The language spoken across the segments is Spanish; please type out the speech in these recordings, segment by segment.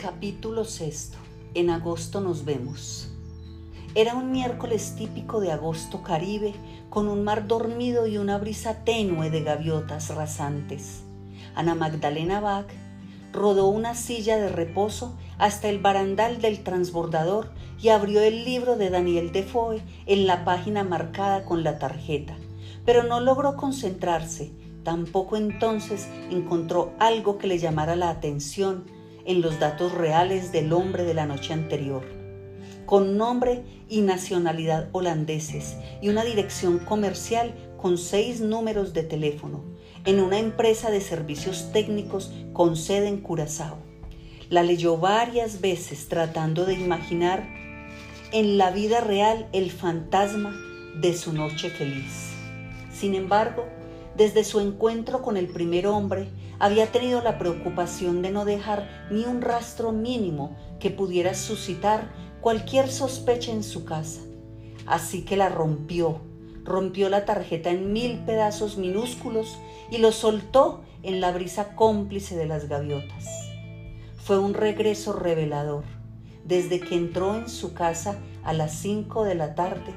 Capítulo sexto. En agosto nos vemos. Era un miércoles típico de agosto caribe, con un mar dormido y una brisa tenue de gaviotas rasantes. Ana Magdalena Bach rodó una silla de reposo hasta el barandal del transbordador y abrió el libro de Daniel Defoe en la página marcada con la tarjeta, pero no logró concentrarse. Tampoco entonces encontró algo que le llamara la atención en los datos reales del hombre de la noche anterior. Con nombre y nacionalidad holandeses y una dirección comercial con 6 números de teléfono, en una empresa de servicios técnicos con sede en Curazao. La leyó varias veces tratando de imaginar en la vida real el fantasma de su noche feliz. Sin embargo, desde su encuentro con el primer hombre, había tenido la preocupación de no dejar ni un rastro mínimo que pudiera suscitar cualquier sospecha en su casa. Así que la rompió la tarjeta en 1000 pedazos minúsculos y lo soltó en la brisa cómplice de las gaviotas. Fue un regreso revelador. Desde que entró en su casa a las 5 de la tarde,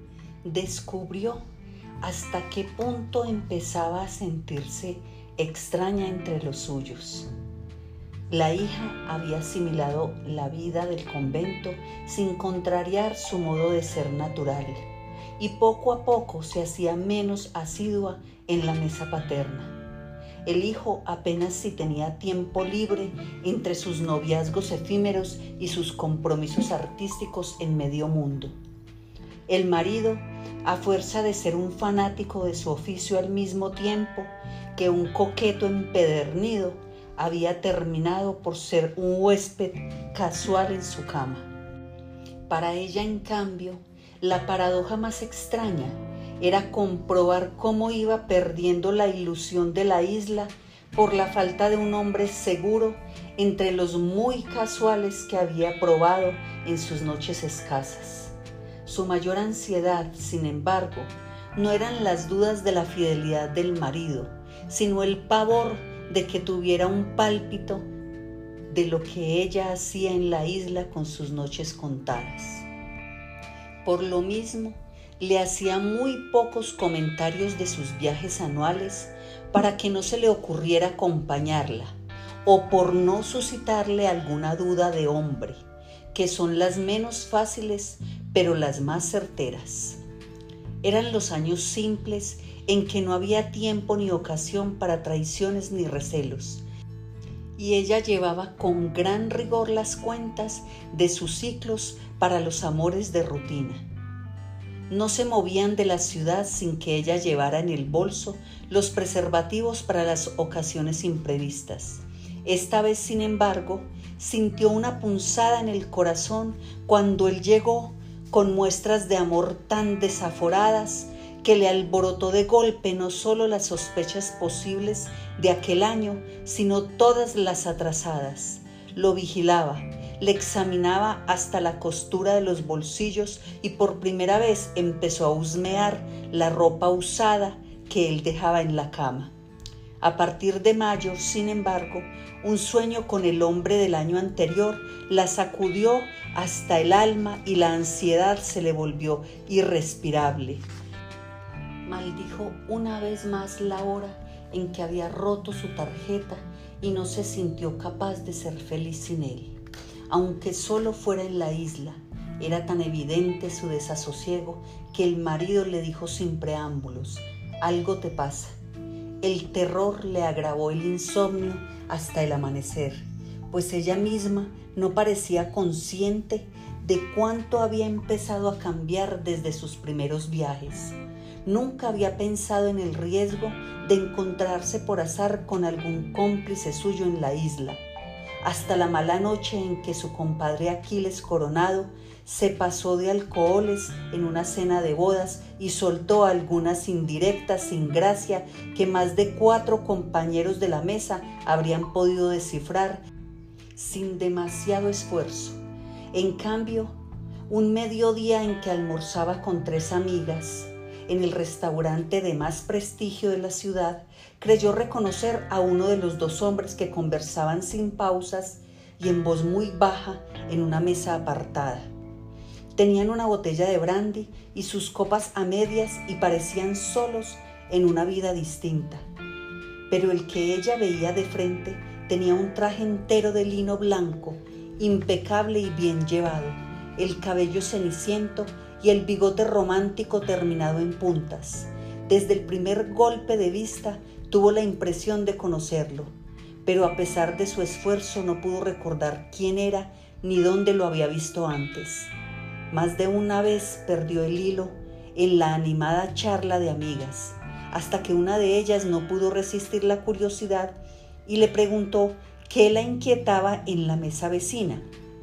descubrió hasta qué punto empezaba a sentirse extraña entre los suyos. La hija había asimilado la vida del convento sin contrariar su modo de ser natural, y poco a poco se hacía menos asidua en la mesa paterna. El hijo apenas si tenía tiempo libre entre sus noviazgos efímeros y sus compromisos artísticos en medio mundo. El marido, a fuerza de ser un fanático de su oficio al mismo tiempo que un coqueto empedernido, había terminado por ser un huésped casual en su cama. Para ella, en cambio, la paradoja más extraña era comprobar cómo iba perdiendo la ilusión de la isla por la falta de un hombre seguro entre los muy casuales que había probado en sus noches escasas. Su mayor ansiedad, sin embargo, no eran las dudas de la fidelidad del marido, sino el pavor de que tuviera un pálpito de lo que ella hacía en la isla con sus noches contadas. Por lo mismo, le hacía muy pocos comentarios de sus viajes anuales para que no se le ocurriera acompañarla, o por no suscitarle alguna duda de hombre, que son las menos fáciles pero las más certeras. Eran los años simples en que no había tiempo ni ocasión para traiciones ni recelos, y ella llevaba con gran rigor las cuentas de sus ciclos para los amores de rutina. No se movían de la ciudad sin que ella llevara en el bolso los preservativos para las ocasiones imprevistas. Esta vez, sin embargo, sintió una punzada en el corazón cuando él llegó con muestras de amor tan desaforadas que le alborotó de golpe no solo las sospechas posibles de aquel año, sino todas las atrasadas. Lo vigilaba, le examinaba hasta la costura de los bolsillos y por primera vez empezó a husmear la ropa usada que él dejaba en la cama. A partir de mayo, sin embargo, un sueño con el hombre del año anterior la sacudió hasta el alma y la ansiedad se le volvió irrespirable. Maldijo una vez más la hora en que había roto su tarjeta y no se sintió capaz de ser feliz sin él. Aunque solo fuera en la isla, era tan evidente su desasosiego que el marido le dijo sin preámbulos: «Algo te pasa». El terror le agravó el insomnio hasta el amanecer, pues ella misma no parecía consciente de cuánto había empezado a cambiar desde sus primeros viajes. Nunca había pensado en el riesgo de encontrarse por azar con algún cómplice suyo en la isla, hasta la mala noche en que su compadre Aquiles Coronado se pasó de alcoholes en una cena de bodas y soltó algunas indirectas sin gracia que más de 4 compañeros de la mesa habrían podido descifrar sin demasiado esfuerzo. En cambio, un mediodía en que almorzaba con 3 amigas en el restaurante de más prestigio de la ciudad, creyó reconocer a uno de los 2 hombres que conversaban sin pausas y en voz muy baja en una mesa apartada. Tenían una botella de brandy y sus copas a medias y parecían solos en una vida distinta. Pero el que ella veía de frente tenía un traje entero de lino blanco, impecable y bien llevado, el cabello ceniciento y el bigote romántico terminado en puntas. Desde el primer golpe de vista tuvo la impresión de conocerlo, pero a pesar de su esfuerzo no pudo recordar quién era ni dónde lo había visto antes. Más de una vez perdió el hilo en la animada charla de amigas, hasta que una de ellas no pudo resistir la curiosidad y le preguntó qué la inquietaba en la mesa vecina.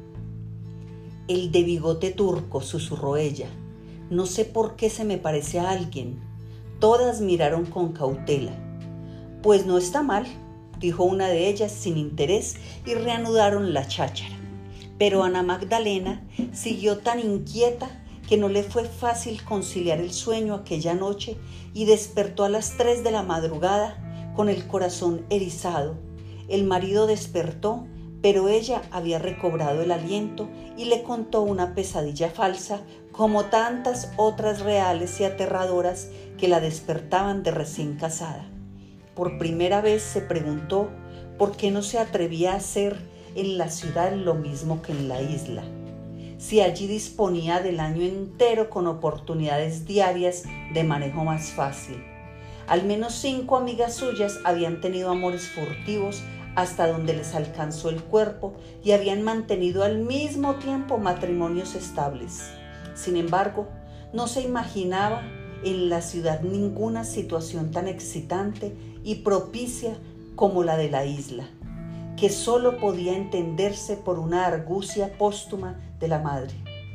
«El de bigote turco», susurró ella. «No sé por qué se me parece a alguien». Todas miraron con cautela. «Pues no está mal», dijo una de ellas sin interés y reanudaron la cháchara. Pero Ana Magdalena siguió tan inquieta que no le fue fácil conciliar el sueño aquella noche y despertó a las 3 de la madrugada con el corazón erizado. El marido despertó, pero ella había recobrado el aliento y le contó una pesadilla falsa como tantas otras reales y aterradoras que la despertaban de recién casada. Por primera vez se preguntó por qué no se atrevía a hacer en la ciudad lo mismo que en la isla. Si allí disponía del año entero con oportunidades diarias de manejo más fácil. Al menos 5 amigas suyas habían tenido amores furtivos hasta donde les alcanzó el cuerpo y habían mantenido al mismo tiempo matrimonios estables. Sin embargo, no se imaginaba en la ciudad ninguna situación tan excitante y propicia como la de la isla, que solo podía entenderse por una argucia póstuma de la madre.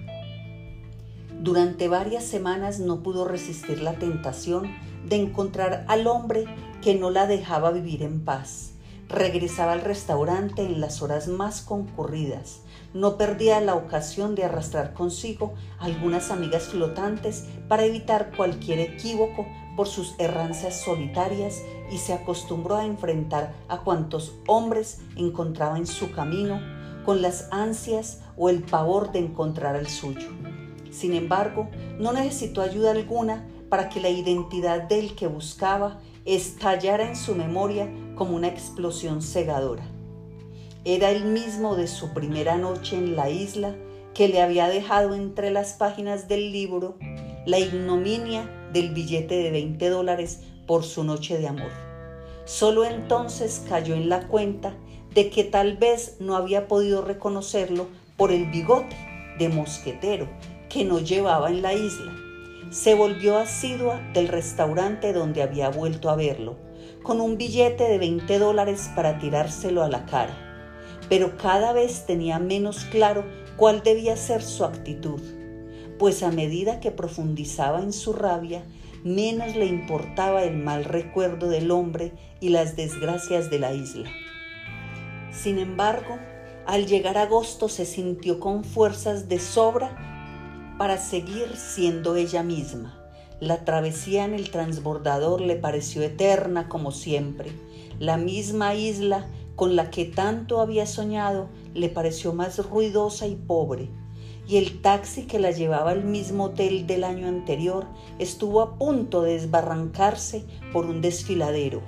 Durante varias semanas no pudo resistir la tentación de encontrar al hombre que no la dejaba vivir en paz. Regresaba al restaurante en las horas más concurridas. No perdía la ocasión de arrastrar consigo algunas amigas flotantes para evitar cualquier equívoco por sus erranzas solitarias y se acostumbró a enfrentar a cuantos hombres encontraba en su camino con las ansias o el pavor de encontrar al suyo. Sin embargo, no necesitó ayuda alguna para que la identidad del que buscaba estallara en su memoria como una explosión cegadora. Era el mismo de su primera noche en la isla que le había dejado entre las páginas del libro la ignominia del billete de $20 por su noche de amor. Solo entonces cayó en la cuenta de que tal vez no había podido reconocerlo por el bigote de mosquetero que no llevaba en la isla. Se volvió asidua del restaurante donde había vuelto a verlo, con un billete de $20 para tirárselo a la cara, pero cada vez tenía menos claro cuál debía ser su actitud, pues a medida que profundizaba en su rabia, menos le importaba el mal recuerdo del hombre y las desgracias de la isla. Sin embargo, al llegar agosto se sintió con fuerzas de sobra para seguir siendo ella misma. La travesía en el transbordador le pareció eterna como siempre. La misma isla con la que tanto había soñado le pareció más ruidosa y pobre. Y el taxi que la llevaba al mismo hotel del año anterior estuvo a punto de desbarrancarse por un desfiladero.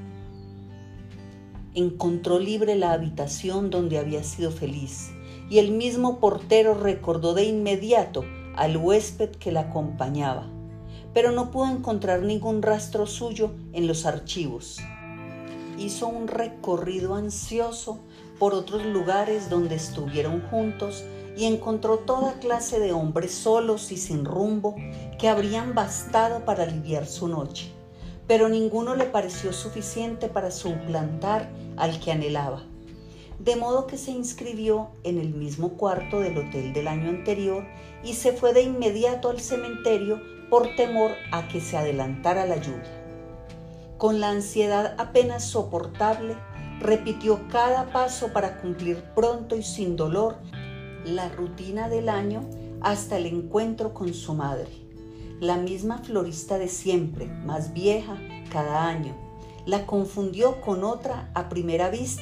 Encontró libre la habitación donde había sido feliz y el mismo portero recordó de inmediato al huésped que la acompañaba, pero no pudo encontrar ningún rastro suyo en los archivos. Hizo un recorrido ansioso por otros lugares donde estuvieron juntos y encontró toda clase de hombres solos y sin rumbo que habrían bastado para aliviar su noche, pero ninguno le pareció suficiente para suplantar al que anhelaba. De modo que se inscribió en el mismo cuarto del hotel del año anterior y se fue de inmediato al cementerio por temor a que se adelantara la lluvia. Con la ansiedad apenas soportable, repitió cada paso para cumplir pronto y sin dolor la rutina del año hasta el encuentro con su madre, la misma florista de siempre, más vieja cada año. La confundió con otra a primera vista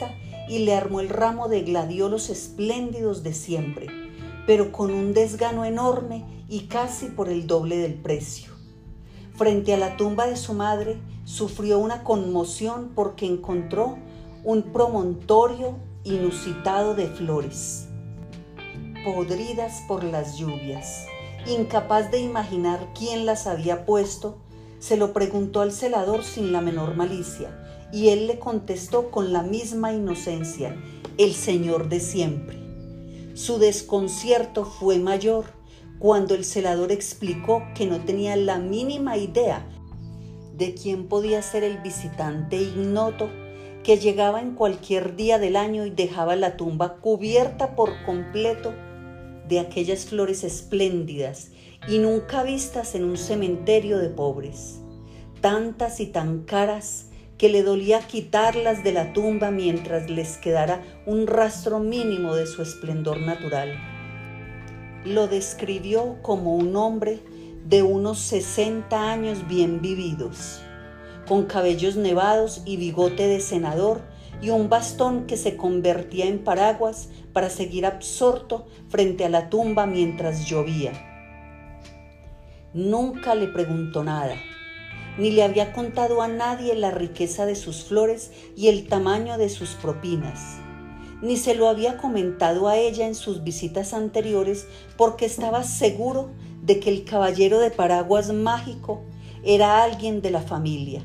y le armó el ramo de gladiolos espléndidos de siempre, pero con un desgano enorme y casi por el doble del precio. Frente a la tumba de su madre, sufrió una conmoción porque encontró un promontorio inusitado de flores, podridas por las lluvias. Incapaz de imaginar quién las había puesto, se lo preguntó al celador sin la menor malicia, y él le contestó con la misma inocencia: el Señor de siempre. Su desconcierto fue mayor cuando el celador explicó que no tenía la mínima idea de quién podía ser el visitante ignoto que llegaba en cualquier día del año y dejaba la tumba cubierta por completo de aquellas flores espléndidas y nunca vistas en un cementerio de pobres, tantas y tan caras que le dolía quitarlas de la tumba mientras les quedara un rastro mínimo de su esplendor natural. Lo describió como un hombre de unos 60 años bien vividos, con cabellos nevados y bigote de senador y un bastón que se convertía en paraguas para seguir absorto frente a la tumba mientras llovía. Nunca le preguntó nada, ni le había contado a nadie la riqueza de sus flores y el tamaño de sus propinas, ni se lo había comentado a ella en sus visitas anteriores porque estaba seguro de que el caballero de paraguas mágico era alguien de la familia.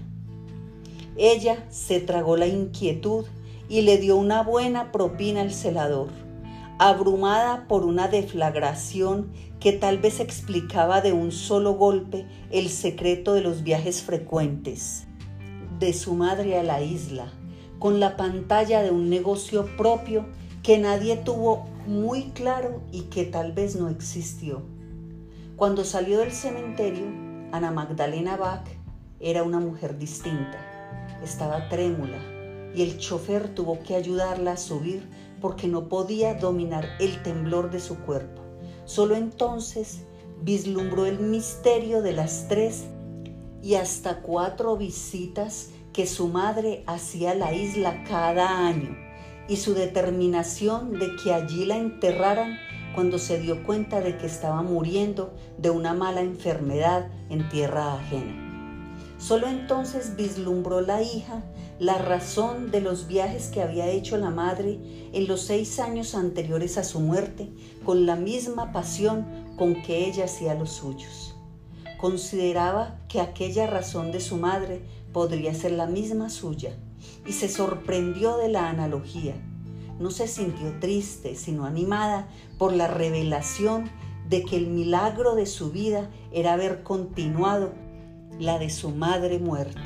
Ella se tragó la inquietud y le dio una buena propina al celador, abrumada por una deflagración que tal vez explicaba de un solo golpe el secreto de los viajes frecuentes de su madre a la isla, con la pantalla de un negocio propio que nadie tuvo muy claro y que tal vez no existió. Cuando salió del cementerio, Ana Magdalena Bach era una mujer distinta. Estaba trémula y el chofer tuvo que ayudarla a subir porque no podía dominar el temblor de su cuerpo. Solo entonces vislumbró el misterio de las 3 y hasta 4 visitas que su madre hacía a la isla cada año y su determinación de que allí la enterraran cuando se dio cuenta de que estaba muriendo de una mala enfermedad en tierra ajena. Solo entonces vislumbró la hija la razón de los viajes que había hecho la madre en los 6 años anteriores a su muerte, con la misma pasión con que ella hacía los suyos. Consideraba que aquella razón de su madre podría ser la misma suya y se sorprendió de la analogía. No se sintió triste, sino animada por la revelación de que el milagro de su vida era haber continuado la de su madre muerta.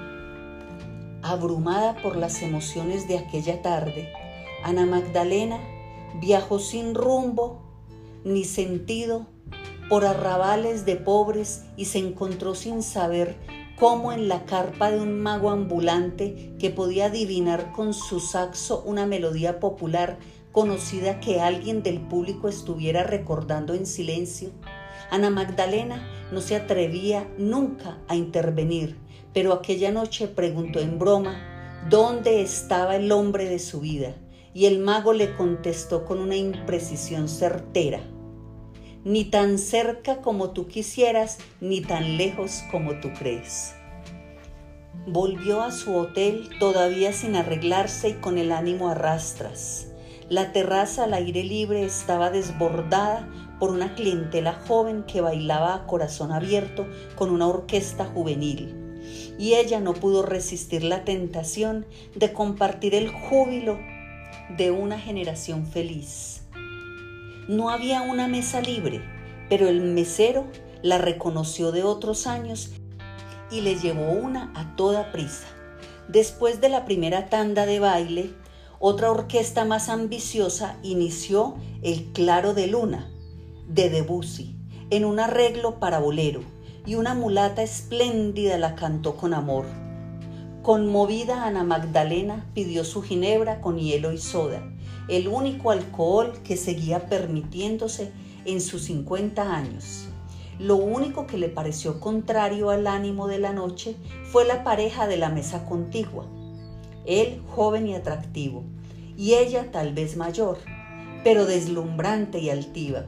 Abrumada por las emociones de aquella tarde, Ana Magdalena viajó sin rumbo ni sentido por arrabales de pobres y se encontró sin saber cómo en la carpa de un mago ambulante que podía adivinar con su saxo una melodía popular conocida que alguien del público estuviera recordando en silencio. Ana Magdalena no se atrevía nunca a intervenir, pero aquella noche preguntó en broma dónde estaba el hombre de su vida, y el mago le contestó con una imprecisión certera: ni tan cerca como tú quisieras, ni tan lejos como tú crees. Volvió a su hotel todavía sin arreglarse y con el ánimo a rastras. La terraza al aire libre estaba desbordada por una clientela joven que bailaba a corazón abierto con una orquesta juvenil, y ella no pudo resistir la tentación de compartir el júbilo de una generación feliz. No había una mesa libre, pero el mesero la reconoció de otros años y le llevó una a toda prisa. Después de la primera tanda de baile, otra orquesta más ambiciosa inició El Claro de Luna, de Debussy, en un arreglo para bolero, y una mulata espléndida la cantó con amor. Conmovida, Ana Magdalena pidió su ginebra con hielo y soda, el único alcohol que seguía permitiéndose en sus 50 años. Lo único que le pareció contrario al ánimo de la noche fue la pareja de la mesa contigua. Él, joven y atractivo, y ella tal vez mayor, pero deslumbrante y altiva.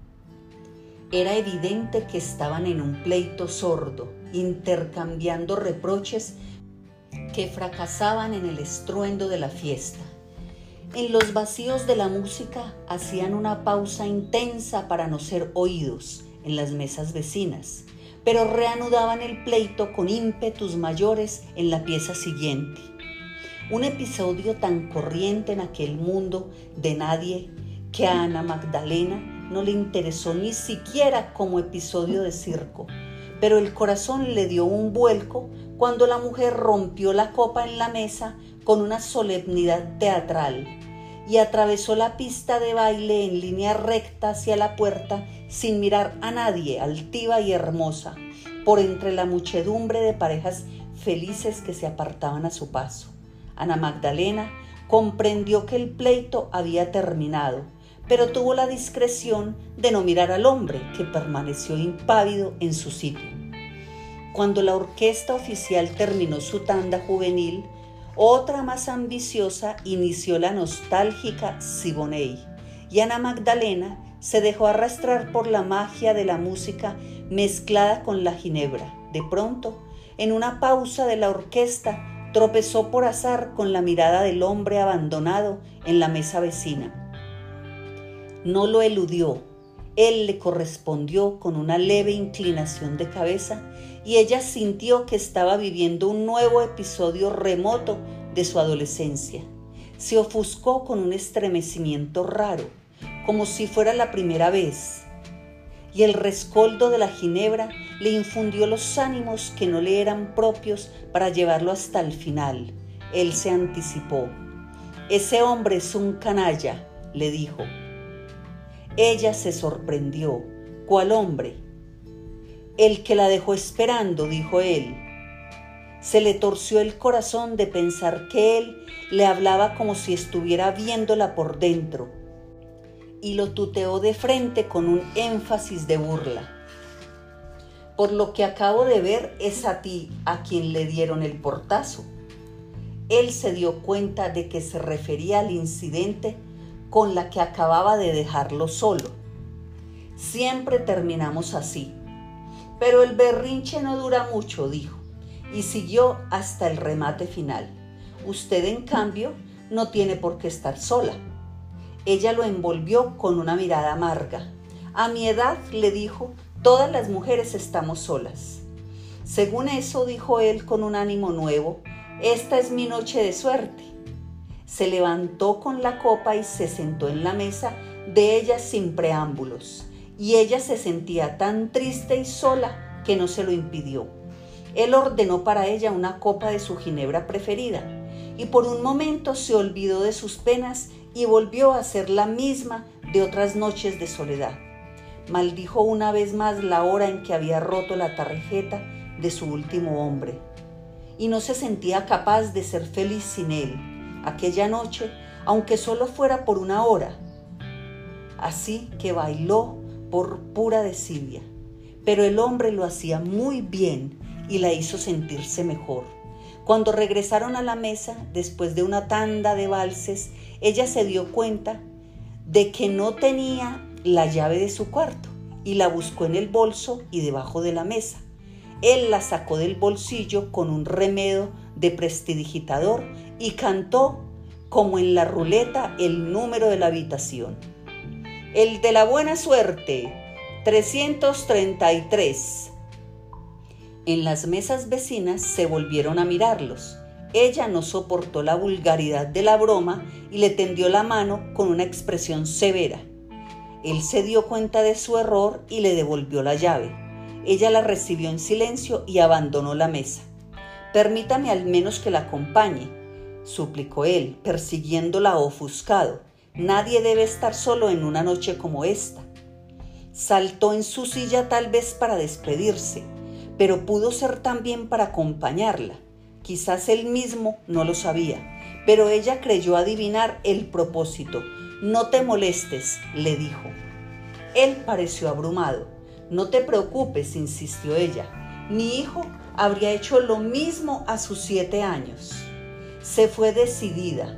Era evidente que estaban en un pleito sordo, intercambiando reproches que fracasaban en el estruendo de la fiesta. En los vacíos de la música hacían una pausa intensa para no ser oídos en las mesas vecinas, pero reanudaban el pleito con ímpetus mayores en la pieza siguiente. Un episodio tan corriente en aquel mundo de nadie que a Ana Magdalena no le interesó ni siquiera como episodio de circo, pero el corazón le dio un vuelco cuando la mujer rompió la copa en la mesa con una solemnidad teatral y atravesó la pista de baile en línea recta hacia la puerta sin mirar a nadie, altiva y hermosa, por entre la muchedumbre de parejas felices que se apartaban a su paso. Ana Magdalena comprendió que el pleito había terminado, pero tuvo la discreción de no mirar al hombre, que permaneció impávido en su sitio. Cuando la orquesta oficial terminó su tanda juvenil, otra más ambiciosa inició la nostálgica Siboney, y Ana Magdalena se dejó arrastrar por la magia de la música mezclada con la ginebra. De pronto, en una pausa de la orquesta, tropezó por azar con la mirada del hombre abandonado en la mesa vecina. No lo eludió, él le correspondió con una leve inclinación de cabeza y ella sintió que estaba viviendo un nuevo episodio remoto de su adolescencia. Se ofuscó con un estremecimiento raro, como si fuera la primera vez, y el rescoldo de la ginebra le infundió los ánimos que no le eran propios para llevarlo hasta el final. Él se anticipó. «Ese hombre es un canalla», le dijo. Ella se sorprendió. «¿Cuál hombre?» «El que la dejó esperando», dijo él. Se le torció el corazón de pensar que él le hablaba como si estuviera viéndola por dentro, y lo tuteó de frente con un énfasis de burla. «Por lo que acabo de ver, es a ti a quien le dieron el portazo». Él se dio cuenta de que se refería al incidente con la que acababa de dejarlo solo. «Siempre terminamos así. Pero el berrinche no dura mucho», dijo, y siguió hasta el remate final. «Usted, en cambio, no tiene por qué estar sola». Ella lo envolvió con una mirada amarga. «A mi edad», le dijo, «todas las mujeres estamos solas». «Según eso», dijo él con un ánimo nuevo, «esta es mi noche de suerte». Se levantó con la copa y se sentó en la mesa de ella sin preámbulos, y ella se sentía tan triste y sola que no se lo impidió. Él ordenó para ella una copa de su ginebra preferida, y por un momento se olvidó de sus penas y volvió a ser la misma de otras noches de soledad. Maldijo una vez más la hora en que había roto la tarjeta de su último hombre, y no se sentía capaz de ser feliz sin él aquella noche, aunque solo fuera por una hora. Así que bailó por pura desidia, pero el hombre lo hacía muy bien y la hizo sentirse mejor. Cuando regresaron a la mesa, después de una tanda de valses, ella se dio cuenta de que no tenía la llave de su cuarto y la buscó en el bolso y debajo de la mesa. Él la sacó del bolsillo con un remedo de prestidigitador y cantó como en la ruleta el número de la habitación. «El de la buena suerte, 333. En las mesas vecinas se volvieron a mirarlos. Ella no soportó la vulgaridad de la broma y le tendió la mano con una expresión severa. Él se dio cuenta de su error y le devolvió la llave. Ella la recibió en silencio y abandonó la mesa. «Permítame al menos que la acompañe», suplicó él, persiguiéndola ofuscado. «Nadie debe estar solo en una noche como esta». Saltó en su silla tal vez para despedirse, pero pudo ser también para acompañarla. Quizás él mismo no lo sabía, pero ella creyó adivinar el propósito. «No te molestes», le dijo. Él pareció abrumado. «No te preocupes», insistió ella. «Mi hijo habría hecho lo mismo a sus 7 años». Se fue decidida,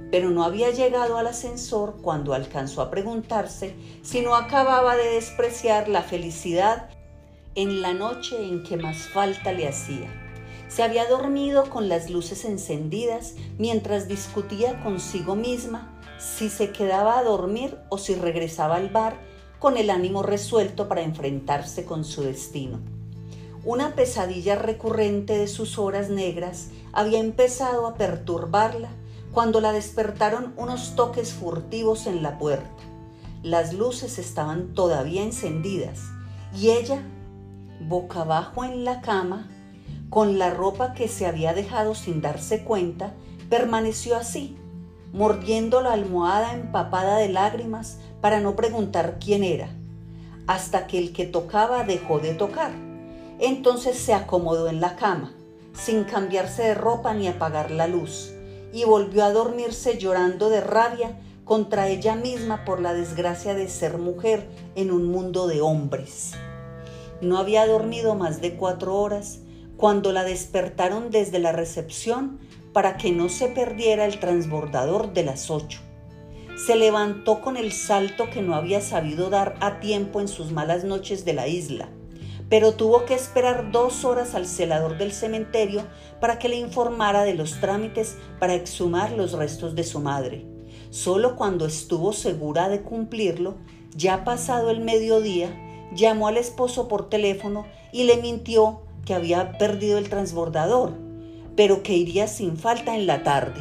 pero no había llegado al ascensor cuando alcanzó a preguntarse si no acababa de despreciar la felicidad en la noche en que más falta le hacía. Se había dormido con las luces encendidas mientras discutía consigo misma si se quedaba a dormir o si regresaba al bar con el ánimo resuelto para enfrentarse con su destino. Una pesadilla recurrente de sus horas negras había empezado a perturbarla cuando la despertaron unos toques furtivos en la puerta. Las luces estaban todavía encendidas y ella, boca abajo en la cama, con la ropa que se había dejado sin darse cuenta, permaneció así, mordiendo la almohada empapada de lágrimas para no preguntar quién era, hasta que el que tocaba dejó de tocar. Entonces se acomodó en la cama, sin cambiarse de ropa ni apagar la luz, y volvió a dormirse llorando de rabia contra ella misma por la desgracia de ser mujer en un mundo de hombres. No había dormido más de 4 horas cuando la despertaron desde la recepción para que no se perdiera el transbordador de las 8. Se levantó con el salto que no había sabido dar a tiempo en sus malas noches de la isla, pero tuvo que esperar 2 horas al celador del cementerio para que le informara de los trámites para exhumar los restos de su madre. Solo cuando estuvo segura de cumplirlo, ya pasado el mediodía, llamó al esposo por teléfono y le mintió que había perdido el transbordador, pero que iría sin falta en la tarde.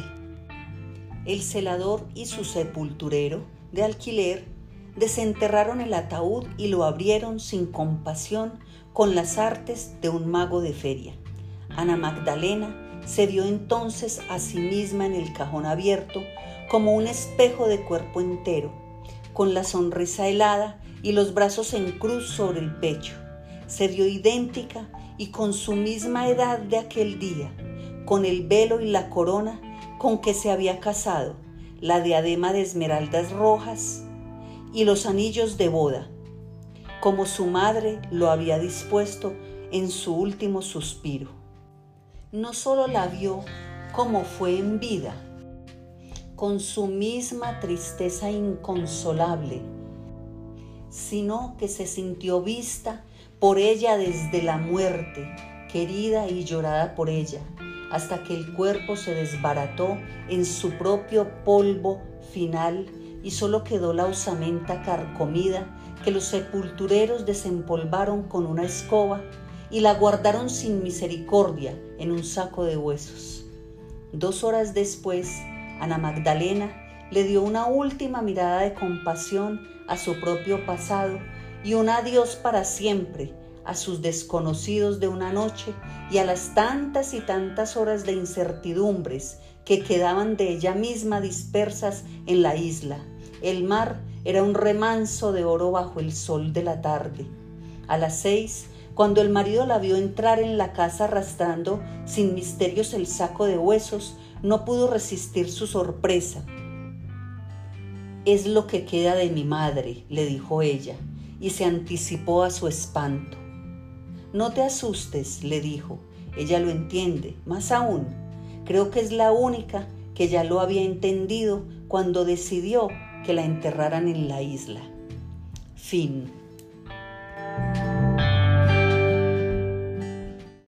El celador y su sepulturero de alquiler desenterraron el ataúd y lo abrieron sin compasión con las artes de un mago de feria. Ana Magdalena se vio entonces a sí misma en el cajón abierto como un espejo de cuerpo entero, con la sonrisa helada y los brazos en cruz sobre el pecho. Se vio idéntica y con su misma edad de aquel día, con el velo y la corona con que se había casado, la diadema de esmeraldas rojas y los anillos de boda, como su madre lo había dispuesto en su último suspiro. No solo la vio como fue en vida, con su misma tristeza inconsolable, sino que se sintió vista por ella desde la muerte, querida y llorada por ella, hasta que el cuerpo se desbarató en su propio polvo final y solo quedó la osamenta carcomida que los sepultureros desempolvaron con una escoba y la guardaron sin misericordia en un saco de huesos. 2 horas después, Ana Magdalena le dio una última mirada de compasión a su propio pasado y un adiós para siempre a sus desconocidos de una noche y a las tantas y tantas horas de incertidumbres que quedaban de ella misma dispersas en la isla. El mar era un remanso de oro bajo el sol de la tarde. A las 6, cuando el marido la vio entrar en la casa arrastrando sin misterios el saco de huesos, no pudo resistir su sorpresa. «Es lo que queda de mi madre», le dijo ella, y se anticipó a su espanto. «No te asustes», le dijo, ella lo entiende, más aún, creo que es la única que ya lo había entendido cuando decidió que la enterraran en la isla. Fin.